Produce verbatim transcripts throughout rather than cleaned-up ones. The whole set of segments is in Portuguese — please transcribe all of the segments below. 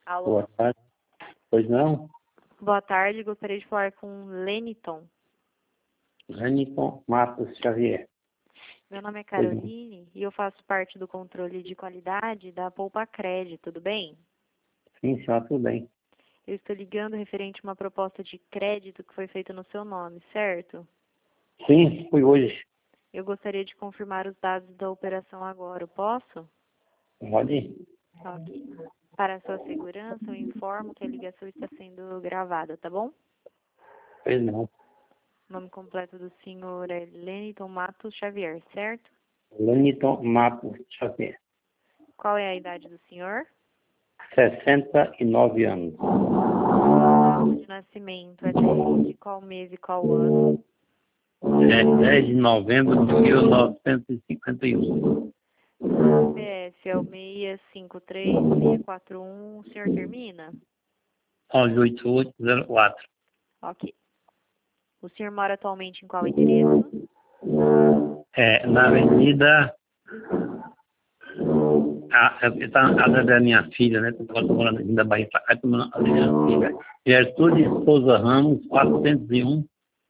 Alô? Boa tarde. Pois não? Boa tarde, gostaria de falar com Leniton. Leniton Matos Xavier. Meu nome é Pois Caroline e eu faço parte do controle de qualidade da Poupa Crédito, tudo bem? Sim, senhora, tudo bem. Eu estou ligando referente a uma proposta de crédito que foi feita no seu nome, certo? Sim, fui hoje. Eu gostaria de confirmar os dados da operação agora, eu posso? Pode ir. Ok. Para a sua segurança, eu informo que a ligação está sendo gravada, tá bom? Pois não. O nome completo do senhor é Leniton Matos Xavier, certo? Leniton Matos Xavier. Qual é a idade do senhor? sessenta e nove anos. Data de nascimento é dez de qual mês e qual ano? É dez de novembro de mil novecentos e cinquenta e um. C P F é o seis cinco três seis quatro um, o senhor termina? onze oito oito zero quatro. Ok. O senhor mora atualmente em qual endereço? É, na Avenida... A, é, tá, a da minha filha, né? Eu tô morando aqui da Bahia, pra cá, tô morando ali da minha filha. Gertrude Souza Ramos, quatrocentos e um.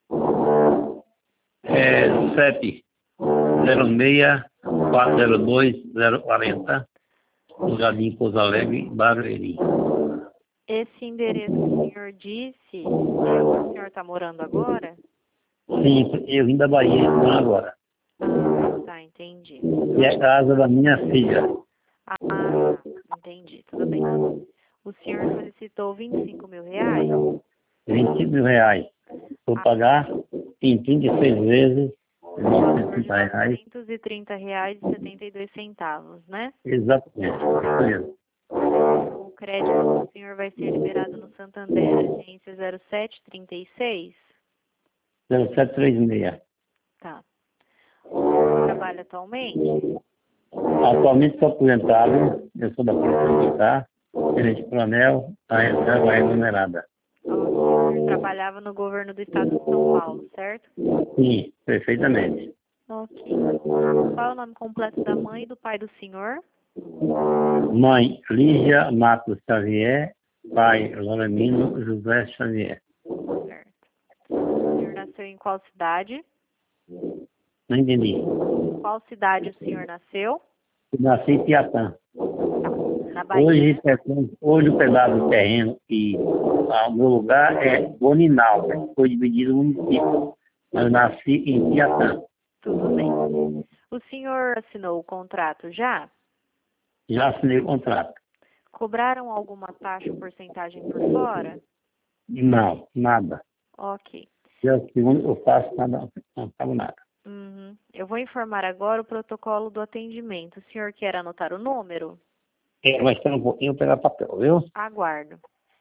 É, C E P zero seis quatro zero dois zero quatro zero, no Jardim Pouso Alegre, Barueri. Esse endereço que o senhor disse é onde o senhor está morando agora? Sim, eu vim da Bahia agora. Ah, tá, entendi. E é a casa da minha filha. Ah, tá, entendi, tudo bem. O senhor solicitou vinte e cinco mil reais? vinte mil reais. Vou pagar em trinta e seis vezes, Valor de novecentos reais. novecentos e trinta reais e setenta e dois centavos, né? Exatamente. Isso mesmo. O crédito do senhor vai ser liberado no Santander, agência zero sete trinta e seis? zero sete três seis. Tá. O senhor trabalha atualmente? Atualmente sou aposentado, eu sou da Polícia Militar, gerente coronel, a reserva remunerada. O senhor trabalhava no governo do estado de São Paulo, certo? Sim, perfeitamente. Ok. Qual é o nome completo da mãe e do pai do senhor? Mãe, Lígia Matos Xavier. Pai, Loramino José Xavier. Certo. O senhor nasceu em qual cidade? Não entendi. Qual cidade o senhor nasceu? Eu nasci em Piatã. Na Bahia, Hoje, né? é, hoje o pedaço do terreno e ah, o meu lugar é Boninal, né? Foi dividido no município. Mas eu nasci em Piatã. Tudo bem. O senhor assinou o contrato já? Já assinei o contrato. Cobraram alguma taxa ou porcentagem por fora? Não, nada. Ok. Eu, segundo eu faço, nada, não pago nada. Uhum. Eu vou informar agora o protocolo do atendimento. O senhor quer anotar o número? É, mas espera um pouquinho, eu vou pegar papel, viu? Aguardo.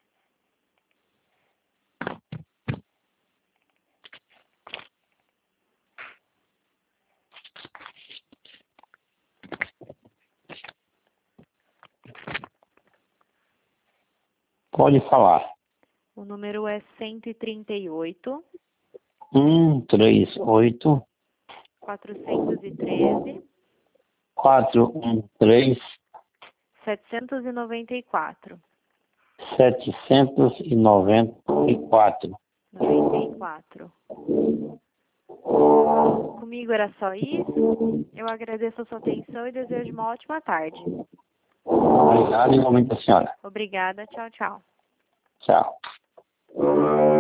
Pode falar. O número é cento e trinta e oito, Um, três, oito, quatrocentos e treze, quatro, um, três, setecentos e noventa e quatro. setecentos e noventa e quatro. noventa e quatro. Comigo era só isso. Eu agradeço a sua atenção e desejo uma ótima tarde. Obrigado, igualmente a senhora. Obrigada. Tchau, tchau. Tchau.